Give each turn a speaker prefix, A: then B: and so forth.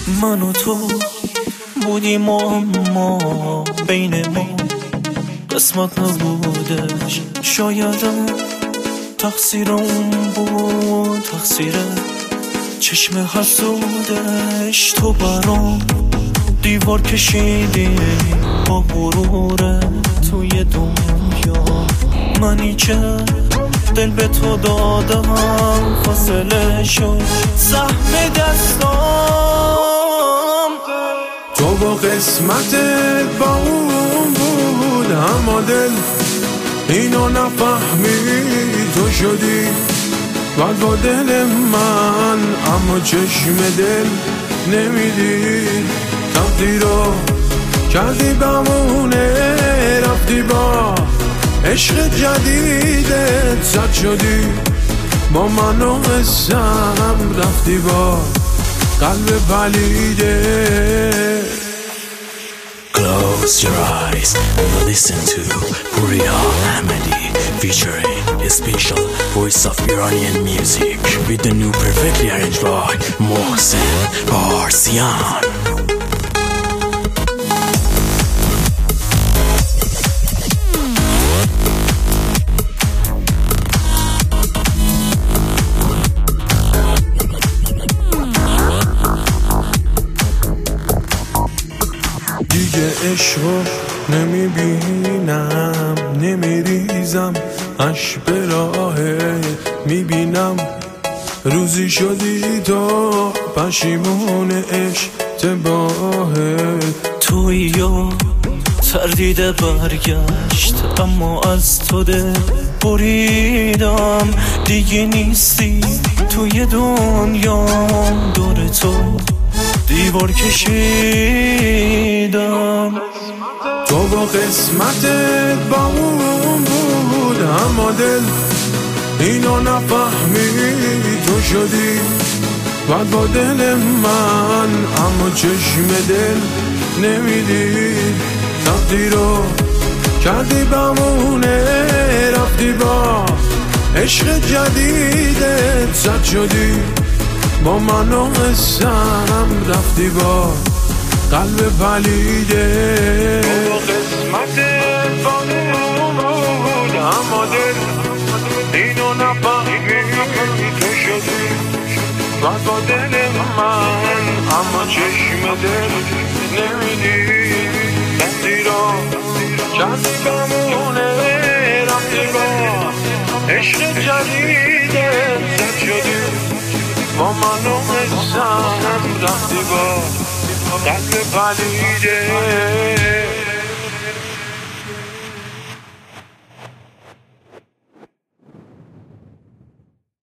A: من و تو بودیم اما بین ما قسمت نبودش. شایدم تقصیر اون بود، تقصیر چشم حسودش. تو برام دیوار کشیدی با غروره توی دنیا، منی که دل به تو دادم فاصله شد سهم دستام.
B: تو با قسمتت با اون بود، اما دل اینو نفهمی. تو شدی بعد با دل من، اما چشم دل نمیدی. تقدیر رو کردی بمونه، رفتی با عشق جدیدت زد شدی با من و قسم، رفتی با قلب پلیده.
C: Close your eyes and listen to Puriya Ahmadi featuring a special voice of Iranian music with the new perfectly arranged by Mohsen Parsian.
B: دیگه عشقو نمیبینم، نمیریزم عشق به راهه. میبینم روزی شدی تو پشیمون اشتباهه.
A: توی یا تردیده برگشت، اما از تو دل بریدم. دیگه نیستی توی دنیا، دور تو دیوار کشیدم.
B: تو با قسمتت با اون بود، اما دل اینو نفهمی. تو شدی بعد با دل من، اما چشم دل نمیدی. تقدیر رو کردی بمونه، رفتی با عشق جدیدت زد شدی با من و قسم، رفتی با قلب پلیده. با قسمتت با اون بود، اما دل اینو نفهمی. تو شدی بعد با دل من، اما چشم دل نمیدی. تقدیر رو کردی بمونه، رفتی با عشق جدیدت زد شدی با من و قسم، رفتی با قلب پلیده.